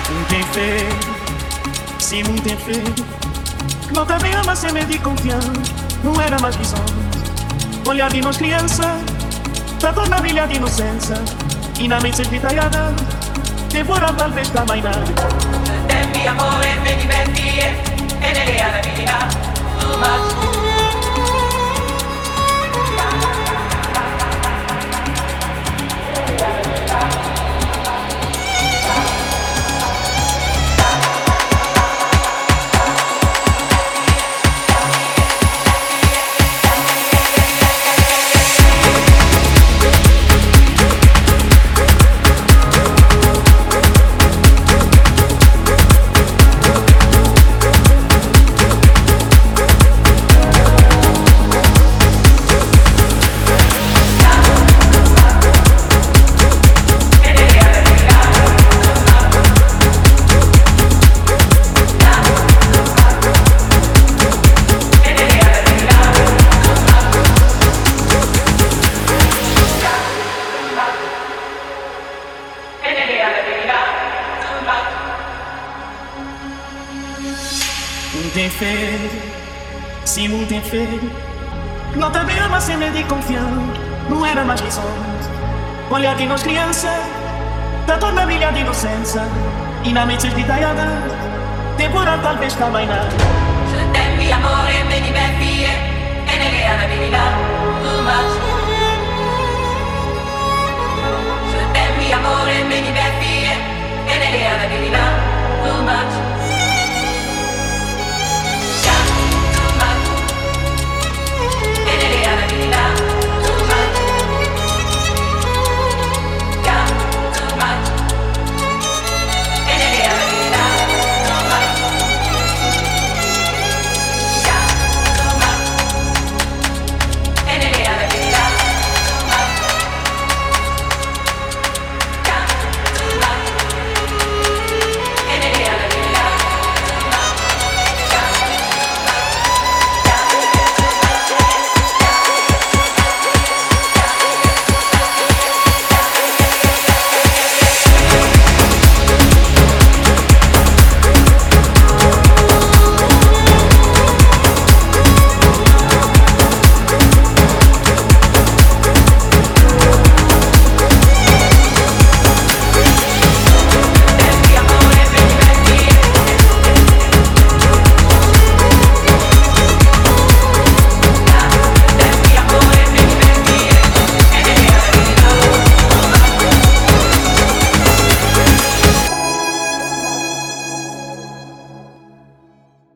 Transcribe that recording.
Tem fé, sim, tem fé. Não também ama ser medo e confiar. Não era mais visão. Olhar de nós criança, da dor na brilha de inocência. E na mente desvitalhada, devora talvez da manhã. Tempi amore, me diverti e nelle alla vita. Too much. Tem fé, sim, tem fé. Não também ama ser medo e confiar. Não era mais visões. Olhar de nós criança, da dor na brilha de inocência. E na mente desvitalhada, temporal talvez também não. Tempi amore, me diverti e nelle alla vita. Too much.